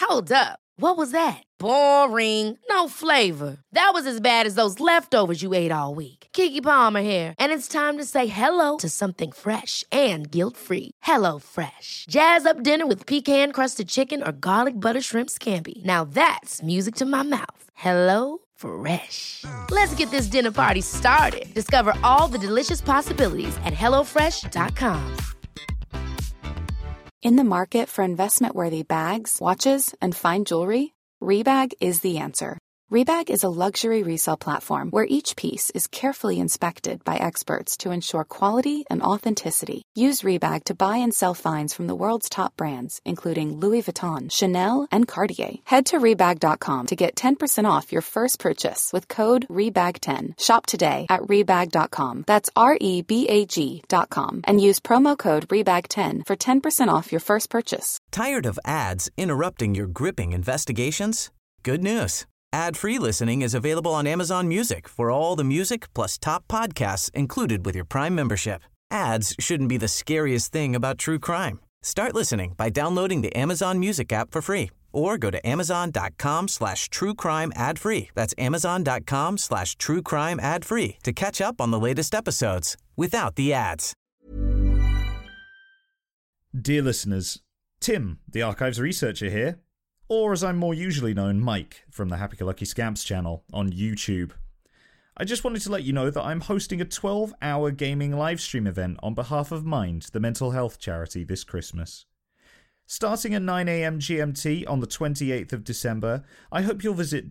Hold up. What was that? Boring. No flavor. That was as bad as those leftovers you ate all week. Keke Palmer here, and it's time to say hello to something fresh and guilt-free. Hello Fresh. Jazz up dinner with pecan-crusted chicken or garlic butter shrimp scampi. Now that's music to my mouth. Hello Fresh. Let's get this dinner party started. Discover all the delicious possibilities at hellofresh.com. In the market for investment-worthy bags, watches, and fine jewelry, Rebag is the answer. Rebag is a luxury resale platform where each piece is carefully inspected by experts to ensure quality and authenticity. Use Rebag to buy and sell finds from the world's top brands, including Louis Vuitton, Chanel, and Cartier. Head to Rebag.com to get 10% off your first purchase with code REBAG10. Shop today at Rebag.com. That's REBAG.com. And use promo code REBAG10 for 10% off your first purchase. Tired of ads interrupting your gripping investigations? Good news. Ad-free listening is available on Amazon Music for all the music plus top podcasts included with your Prime membership. Ads shouldn't be the scariest thing about true crime. Start listening by downloading the Amazon Music app for free or go to amazon.com/truecrime ad-free. That's amazon.com/truecrime ad-free to catch up on the latest episodes without the ads. Dear listeners, Tim, the Archives researcher here. Or as I'm more usually known, Mike, from the Happy-Go-Lucky Scamps channel on YouTube. I just wanted to let you know that I'm hosting a 12-hour gaming livestream event on behalf of Mind, the mental health charity, this Christmas. Starting at 9 AM GMT on the 28th of December, I hope you'll visit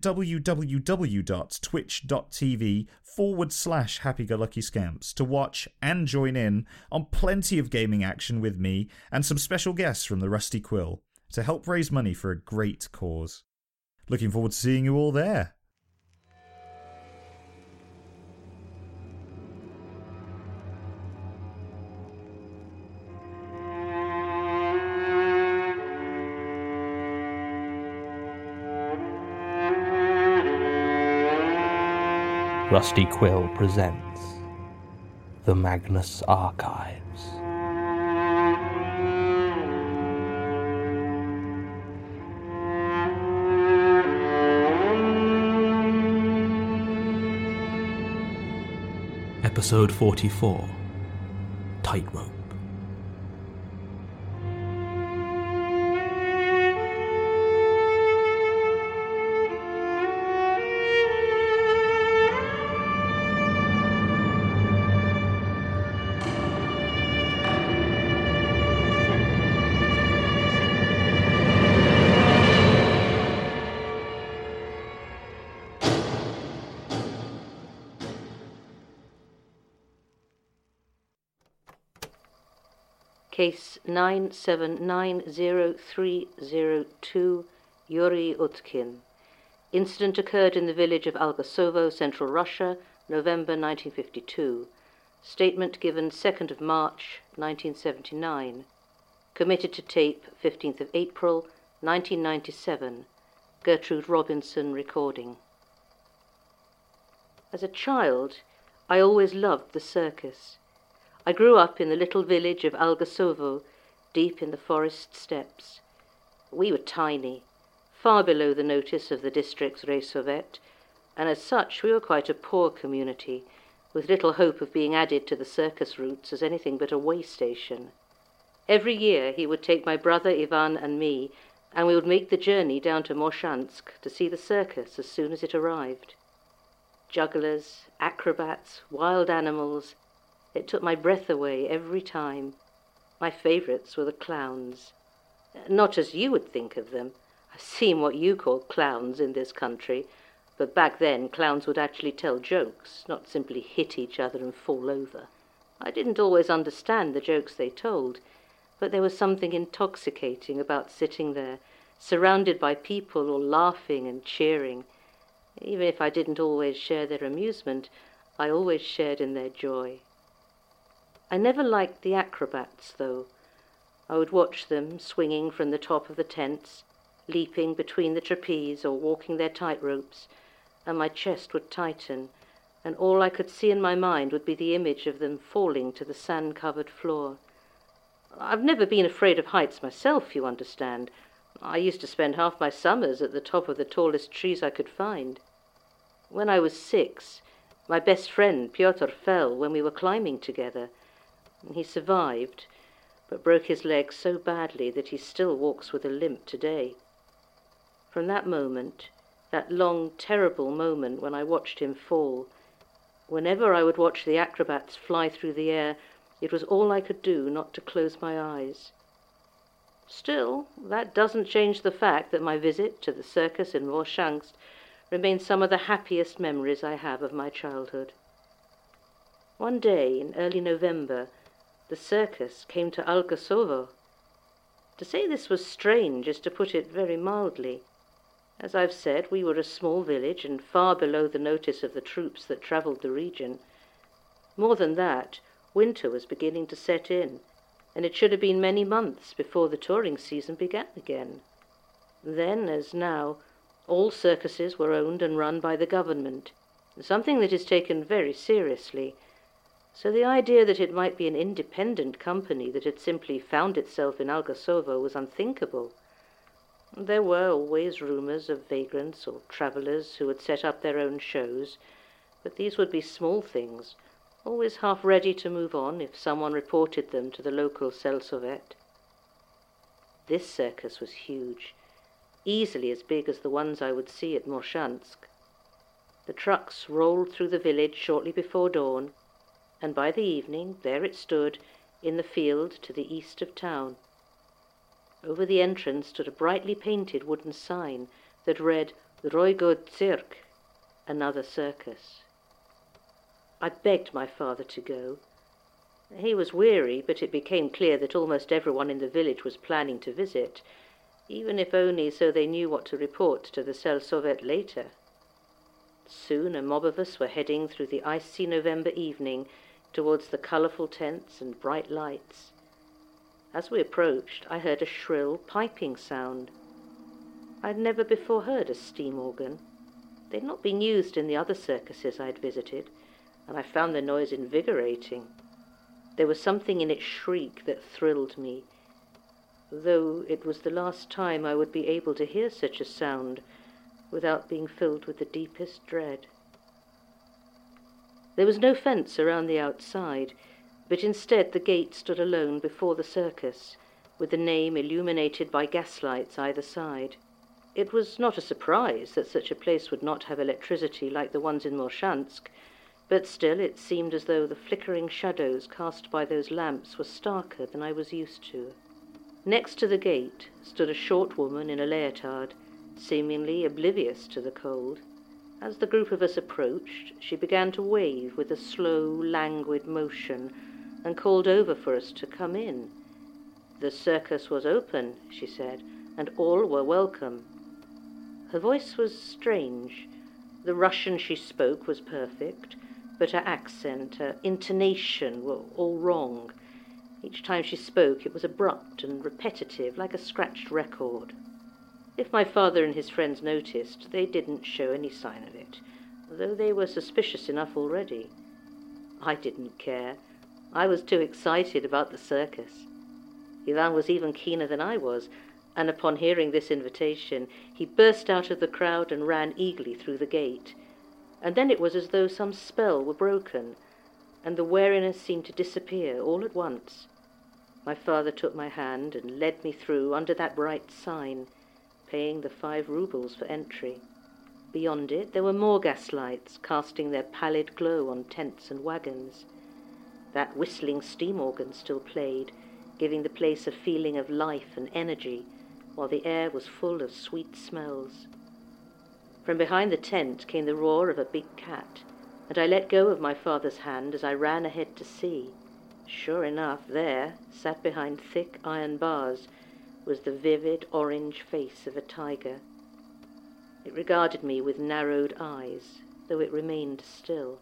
www.twitch.tv/happy-go-lucky-scamps to watch and join in on plenty of gaming action with me and some special guests from the Rusty Quill, to help raise money for a great cause. Looking forward to seeing you all there. Rusty Quill presents The Magnus Archives. Episode 44, Tightrope. Case 9790302, Yuri Utkin. Incident occurred in the village of Algasovo, Central Russia, November 1952. Statement given 2nd of March 1979. Committed to tape 15th of April 1997. Gertrude Robinson recording. As a child, I always loved the circus. I grew up in the little village of Algasovo, deep in the forest steppes. We were tiny, far below the notice of the district's Raysovet, and as such we were quite a poor community, with little hope of being added to the circus routes as anything but a way station. Every year he would take my brother Ivan and me, and we would make the journey down to Moshansk to see the circus as soon as it arrived. Jugglers, acrobats, wild animals. It took my breath away every time. My favourites were the clowns. Not as you would think of them. I've seen what you call clowns in this country, but back then clowns would actually tell jokes, not simply hit each other and fall over. I didn't always understand the jokes they told, but there was something intoxicating about sitting there, surrounded by people all laughing and cheering. Even if I didn't always share their amusement, I always shared in their joy. I never liked the acrobats, though. I would watch them swinging from the top of the tents, leaping between the trapeze or walking their tightropes, and my chest would tighten, and all I could see in my mind would be the image of them falling to the sand-covered floor. I've never been afraid of heights myself, you understand. I used to spend half my summers at the top of the tallest trees I could find. When I was 6, my best friend Pyotr fell when we were climbing together. He survived, but broke his leg so badly that he still walks with a limp today. From that moment, that long, terrible moment when I watched him fall, whenever I would watch the acrobats fly through the air, it was all I could do not to close my eyes. Still, that doesn't change the fact that my visit to the circus in Morshansk remains some of the happiest memories I have of my childhood. One day in early November, the circus came to Algasovo. To say this was strange is to put it very mildly. As I've said, we were a small village and far below the notice of the troops that travelled the region. More than that, winter was beginning to set in, and it should have been many months before the touring season began again. Then, as now, all circuses were owned and run by the government, something that is taken very seriously. So the idea that it might be an independent company that had simply found itself in Algasovo was unthinkable. There were always rumours of vagrants or travellers who would set up their own shows, but these would be small things, always half ready to move on if someone reported them to the local Selsovet. This circus was huge, easily as big as the ones I would see at Morshansk. The trucks rolled through the village shortly before dawn, and by the evening there it stood in the field to the east of town. Over the entrance stood a brightly painted wooden sign that read Roygod Cirque, another circus. I begged my father to go. He was weary, but it became clear that almost everyone in the village was planning to visit, even if only so they knew what to report to the Selsovet later. Soon a mob of us were heading through the icy November evening towards the colourful tents and bright lights. As we approached, I heard a shrill piping sound. I had never before heard a steam organ. They'd not been used in the other circuses I'd visited, and I found the noise invigorating. There was something in its shriek that thrilled me, though it was the last time I would be able to hear such a sound without being filled with the deepest dread. There was no fence around the outside, but instead the gate stood alone before the circus, with the name illuminated by gaslights either side. It was not a surprise that such a place would not have electricity like the ones in Morshansk, but still it seemed as though the flickering shadows cast by those lamps were starker than I was used to. Next to the gate stood a short woman in a leotard, seemingly oblivious to the cold. As the group of us approached, she began to wave with a slow, languid motion, and called over for us to come in. The circus was open, she said, and all were welcome. Her voice was strange. The Russian she spoke was perfect, but her accent, her intonation were all wrong. Each time she spoke it was abrupt and repetitive, like a scratched record. If my father and his friends noticed, they didn't show any sign of it, though they were suspicious enough already. I didn't care. I was too excited about the circus. Ivan was even keener than I was, and upon hearing this invitation, he burst out of the crowd and ran eagerly through the gate. And then it was as though some spell were broken, and the wariness seemed to disappear all at once. My father took my hand and led me through under that bright sign, paying the 5 rubles for entry. Beyond it there were more gaslights, casting their pallid glow on tents and wagons. That whistling steam organ still played, giving the place a feeling of life and energy, while the air was full of sweet smells. From behind the tent came the roar of a big cat, and I let go of my father's hand as I ran ahead to see. Sure enough, there, sat behind thick iron bars, was the vivid orange face of a tiger. It regarded me with narrowed eyes, though it remained still.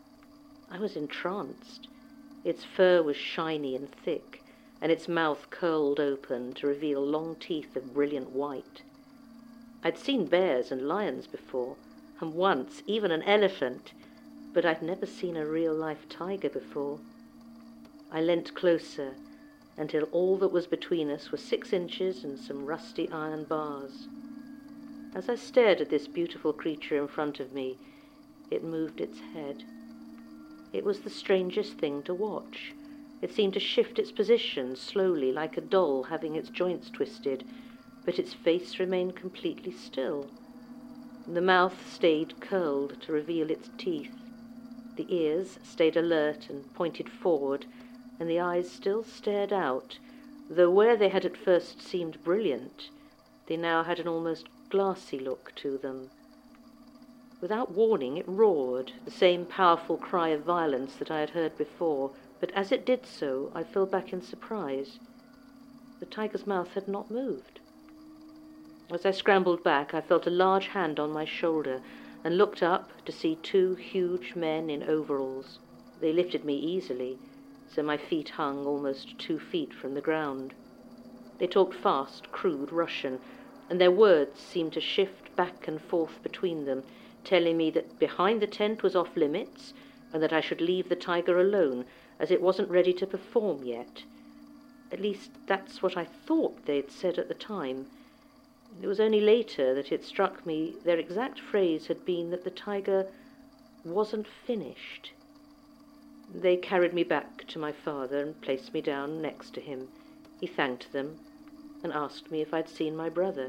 I was entranced. Its fur was shiny and thick, and its mouth curled open to reveal long teeth of brilliant white. I'd seen bears and lions before, and once even an elephant, but I'd never seen a real-life tiger before. I leant closer, until all that was between us was 6 inches and some rusty iron bars. As I stared at this beautiful creature in front of me, it moved its head. It was the strangest thing to watch. It seemed to shift its position slowly, like a doll having its joints twisted, but its face remained completely still. The mouth stayed curled to reveal its teeth. The ears stayed alert and pointed forward, and the eyes still stared out, though where they had at first seemed brilliant, they now had an almost glassy look to them. Without warning, it roared, the same powerful cry of violence that I had heard before, but as it did so, I fell back in surprise. The tiger's mouth had not moved. As I scrambled back, I felt a large hand on my shoulder and looked up to see 2 huge men in overalls. They lifted me easily, so my feet hung almost 2 feet from the ground. They talked fast, crude Russian, and their words seemed to shift back and forth between them, telling me that behind the tent was off limits and that I should leave the tiger alone, as it wasn't ready to perform yet. At least that's what I thought they'd said at the time. It was only later that it struck me their exact phrase had been that the tiger wasn't finished. They carried me back to my father and placed me down next to him. He thanked them and asked me if I'd seen my brother.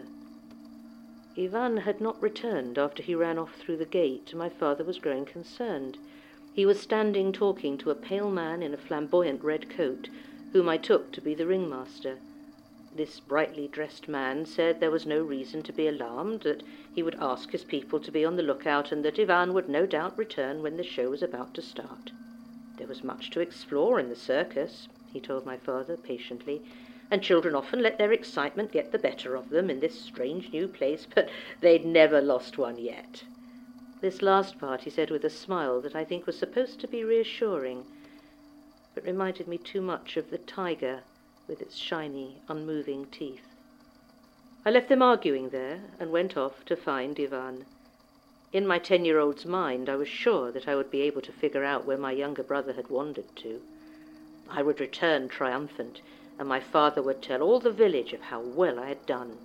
Ivan had not returned after he ran off through the gate, and my father was growing concerned. He was standing talking to a pale man in a flamboyant red coat, whom I took to be the ringmaster. This brightly dressed man said there was no reason to be alarmed, that he would ask his people to be on the lookout, and that Ivan would no doubt return when the show was about to start. There was much to explore in the circus, he told my father patiently, and children often let their excitement get the better of them in this strange new place, but they'd never lost one yet. This last part he said with a smile that I think was supposed to be reassuring, but reminded me too much of the tiger with its shiny, unmoving teeth. I left them arguing there and went off to find Ivan. In my 10-year-old's mind, I was sure that I would be able to figure out where my younger brother had wandered to. I would return triumphant, and my father would tell all the village of how well I had done.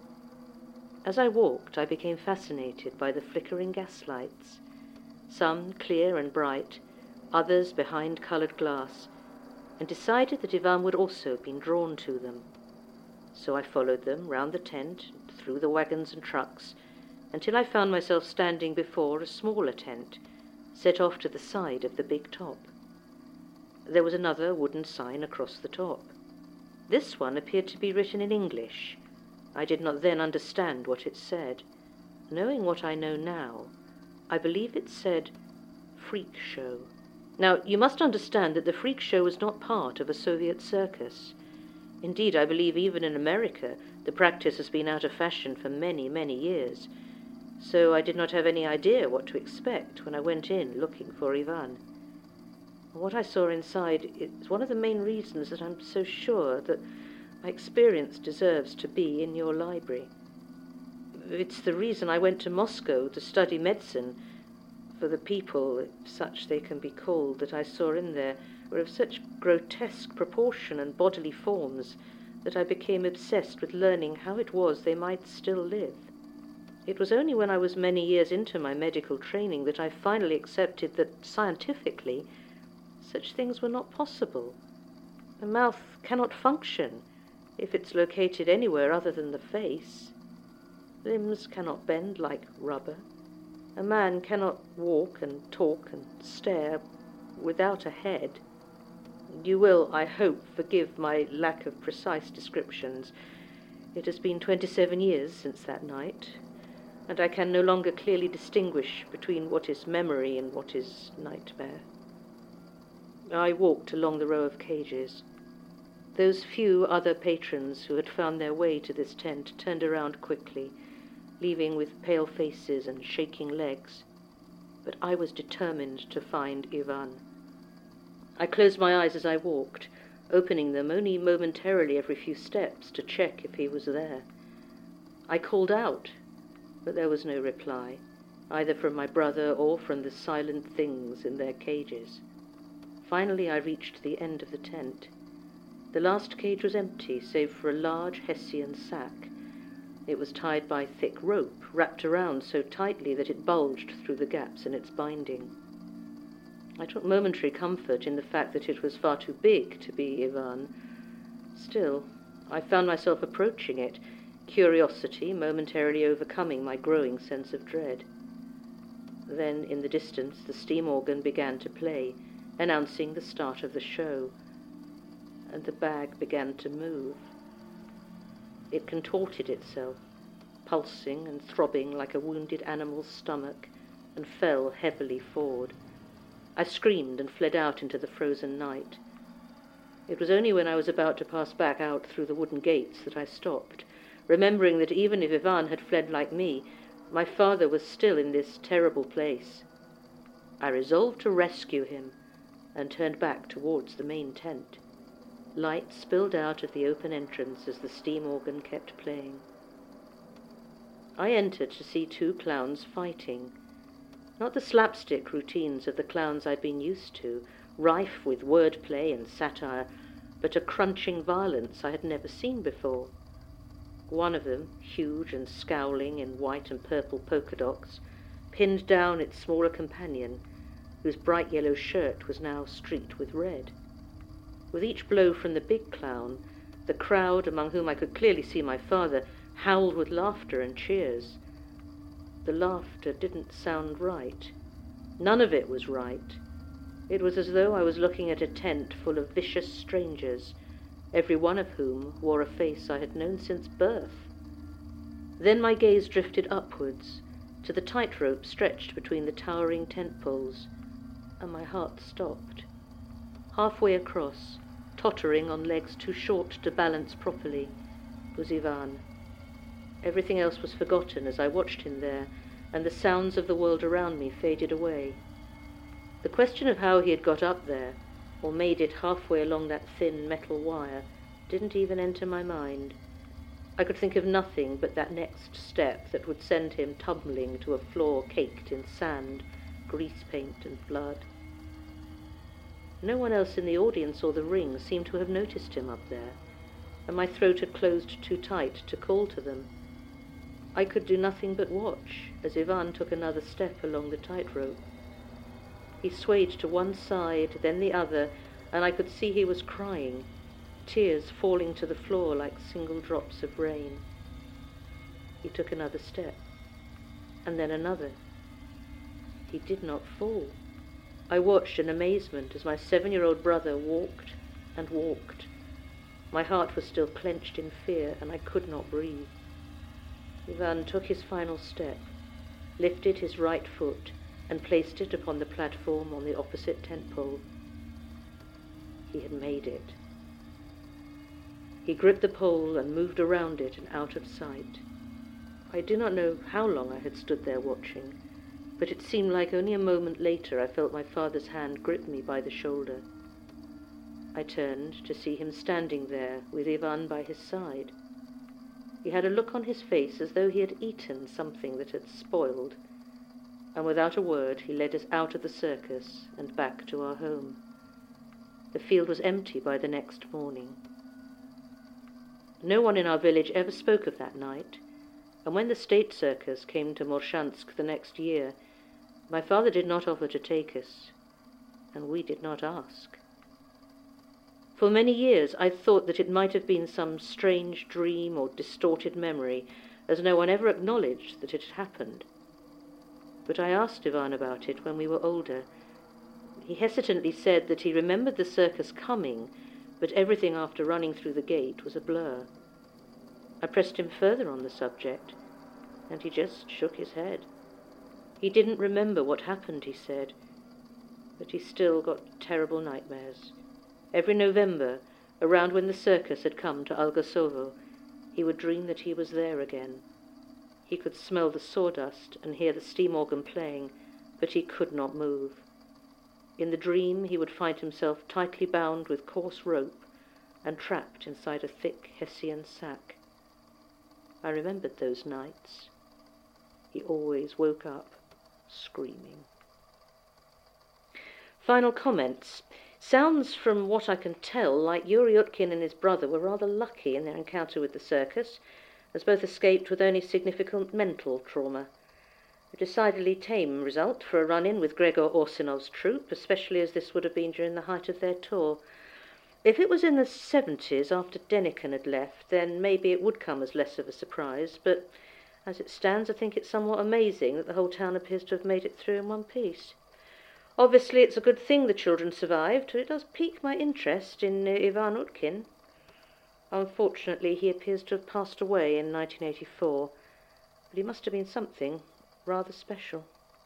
As I walked, I became fascinated by the flickering gaslights, some clear and bright, others behind coloured glass, and decided that Ivan would also have been drawn to them. So I followed them round the tent, through the wagons and trucks, until I found myself standing before a smaller tent, set off to the side of the big top. There was another wooden sign across the top. This one appeared to be written in English. I did not then understand what it said. Knowing what I know now, I believe it said freak show. Now, you must understand that the freak show was not part of a Soviet circus. Indeed, I believe even in America the practice has been out of fashion for many, many years. So I did not have any idea what to expect when I went in looking for Ivan. What I saw inside is one of the main reasons that I'm so sure that my experience deserves to be in your library. It's the reason I went to Moscow to study medicine, for the people, if such they can be called, that I saw in there were of such grotesque proportion and bodily forms that I became obsessed with learning how it was they might still live. It was only when I was many years into my medical training that I finally accepted that, scientifically, such things were not possible. The mouth cannot function if it's located anywhere other than the face. Limbs cannot bend like rubber. A man cannot walk and talk and stare without a head. You will, I hope, forgive my lack of precise descriptions. It has been 27 years since that night, and I can no longer clearly distinguish between what is memory and what is nightmare. I walked along the row of cages. Those few other patrons who had found their way to this tent turned around quickly, leaving with pale faces and shaking legs. But I was determined to find Ivan. I closed my eyes as I walked, opening them only momentarily every few steps to check if he was there. I called out, but there was no reply, either from my brother or from the silent things in their cages. Finally I reached the end of the tent. The last cage was empty, save for a large Hessian sack. It was tied by thick rope, wrapped around so tightly that it bulged through the gaps in its binding. I took momentary comfort in the fact that it was far too big to be Ivan. Still, I found myself approaching it, curiosity momentarily overcoming my growing sense of dread. Then, in the distance, the steam organ began to play, announcing the start of the show, and the bag began to move. It contorted itself, pulsing and throbbing like a wounded animal's stomach, and fell heavily forward. I screamed and fled out into the frozen night. It was only when I was about to pass back out through the wooden gates that I stopped, remembering that even if Ivan had fled like me, my father was still in this terrible place. I resolved to rescue him, and turned back towards the main tent. Light spilled out at the open entrance as the steam organ kept playing. I entered to see two clowns fighting. Not the slapstick routines of the clowns I'd been used to, rife with wordplay and satire, but a crunching violence I had never seen before. One of them, huge and scowling in white and purple polka dots, pinned down its smaller companion, whose bright yellow shirt was now streaked with red. With each blow from the big clown, the crowd, among whom I could clearly see my father, howled with laughter and cheers. The laughter didn't sound right. None of it was right. It was as though I was looking at a tent full of vicious strangers, every one of whom wore a face I had known since birth. Then my gaze drifted upwards, to the tightrope stretched between the towering tent poles, and my heart stopped. Halfway across, tottering on legs too short to balance properly, was Ivan. Everything else was forgotten as I watched him there, and the sounds of the world around me faded away. The question of how he had got up there, or made it halfway along that thin metal wire, didn't even enter my mind. I could think of nothing but that next step that would send him tumbling to a floor caked in sand, grease paint, and blood. No one else in the audience or the ring seemed to have noticed him up there, and my throat had closed too tight to call to them. I could do nothing but watch as Ivan took another step along the tightrope. He swayed to one side, then the other, and I could see he was crying, tears falling to the floor like single drops of rain. He took another step, and then another. He did not fall. I watched in amazement as my 7-year-old brother walked and walked. My heart was still clenched in fear, and I could not breathe. Ivan took his final step, lifted his right foot, and placed it upon the platform on the opposite tent pole. He had made it. He gripped the pole and moved around it and out of sight. I do not know how long I had stood there watching, but it seemed like only a moment later I felt my father's hand grip me by the shoulder. I turned to see him standing there with Ivan by his side. He had a look on his face as though he had eaten something that had spoiled, and without a word he led us out of the circus and back to our home. The field was empty by the next morning. No one in our village ever spoke of that night, and when the state circus came to Morshansk the next year, my father did not offer to take us, and we did not ask. For many years I thought that it might have been some strange dream or distorted memory, as no one ever acknowledged that it had happened. But I asked Ivan about it when we were older. He hesitantly said that he remembered the circus coming, but everything after running through the gate was a blur. I pressed him further on the subject, and he just shook his head. He didn't remember what happened, he said, but he still got terrible nightmares. Every November, around when the circus had come to Algosovo, he would dream that he was there again. He could smell the sawdust and hear the steam organ playing, but he could not move. In the dream he would find himself tightly bound with coarse rope and trapped inside a thick Hessian sack. I remembered those nights. He always woke up screaming. Final comments. Sounds, from what I can tell, like Yuri Utkin and his brother were rather lucky in their encounter with the circus, as both escaped with only significant mental trauma. A decidedly tame result for a run-in with Gregor Orsinov's troupe, especially as this would have been during the height of their tour. If it was in the 70s, after Deniken had left, then maybe it would come as less of a surprise, but as it stands, I think it's somewhat amazing that the whole town appears to have made it through in one piece. Obviously, it's a good thing the children survived, but it does pique my interest in Ivan Utkin. Unfortunately, he appears to have passed away in 1984, but he must have been something rather special.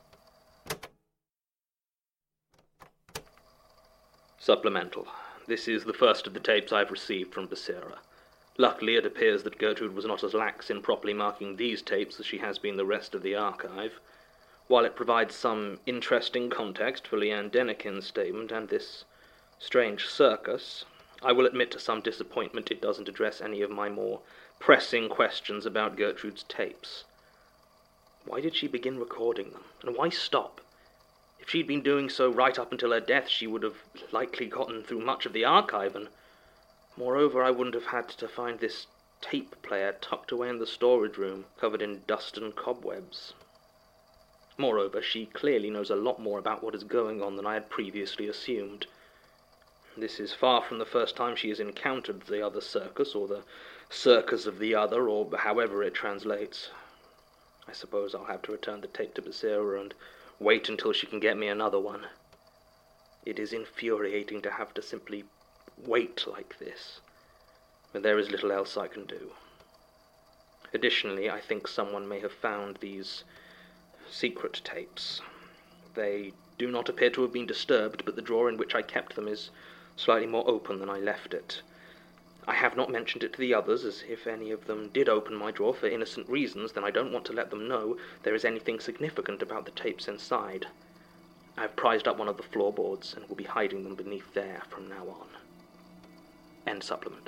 Supplemental. This is the first of the tapes I've received from Becerra. Luckily, it appears that Gertrude was not as lax in properly marking these tapes as she has been the rest of the archive. While it provides some interesting context for Leanne Deniken's statement and this strange circus, I will admit to some disappointment it doesn't address any of my more pressing questions about Gertrude's tapes. Why did she begin recording them, and why stop? If she'd been doing so right up until her death, she would have likely gotten through much of the archive, and moreover, I wouldn't have had to find this tape player tucked away in the storage room, covered in dust and cobwebs. Moreover, she clearly knows a lot more about what is going on than I had previously assumed. This is far from the first time she has encountered the other circus, or the circus of the other, or however it translates. I suppose I'll have to return the tape to Becerra and wait until she can get me another one. It is infuriating to have to simply wait like this, but there is little else I can do. Additionally, I think someone may have found these secret tapes. They do not appear to have been disturbed, but the drawer in which I kept them is slightly more open than I left it. I have not mentioned it to the others, as if any of them did open my drawer for innocent reasons, then I don't want to let them know there is anything significant about the tapes inside. I have prized up one of the floorboards and will be hiding them beneath there from now on. End supplement.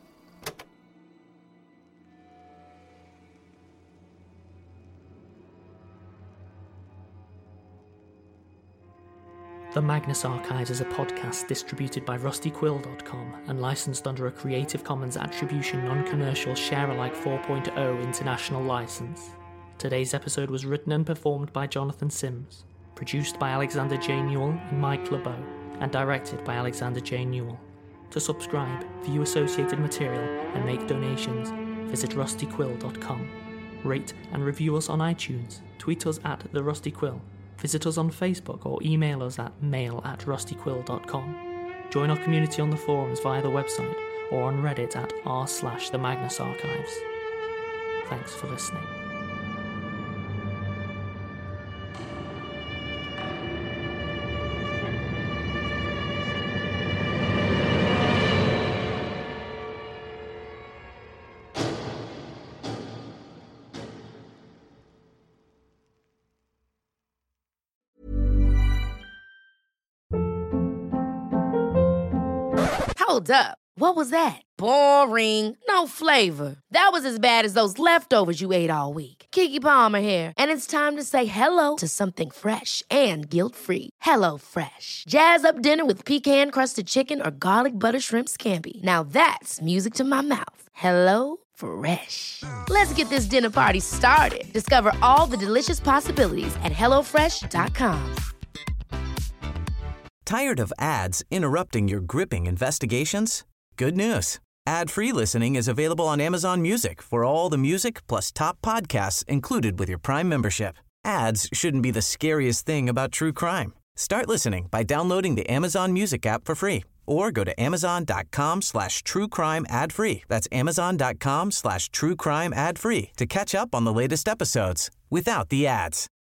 The Magnus Archives is a podcast distributed by rustyquill.com and licensed under a Creative Commons Attribution Non-Commercial Share-alike 4.0 international license. Today's episode was written and performed by Jonathan Sims, produced by Alexander J. Newell and Mike LeBeau, and directed by Alexander J. Newell. To subscribe, view associated material, and make donations, visit rustyquill.com. Rate and review us on iTunes, tweet us at TheRustyQuill, visit us on Facebook or email us at mail@rustyquill.com. Join our community on the forums via the website or on Reddit at r/TheMagnusArchives. Thanks for listening. Hold up. What was that? Boring. No flavor. That was as bad as those leftovers you ate all week. Keke Palmer here, and it's time to say hello to something fresh and guilt-free. HelloFresh. Jazz up dinner with pecan-crusted chicken or garlic butter shrimp scampi. Now that's music to my mouth. HelloFresh. Let's get this dinner party started. Discover all the delicious possibilities at HelloFresh.com. Tired of ads interrupting your gripping investigations? Good news. Ad-free listening is available on Amazon Music for all the music plus top podcasts included with your Prime membership. Ads shouldn't be the scariest thing about true crime. Start listening by downloading the Amazon Music app for free or go to amazon.com/truecrime ad-free. That's amazon.com/truecrime ad-free to catch up on the latest episodes without the ads.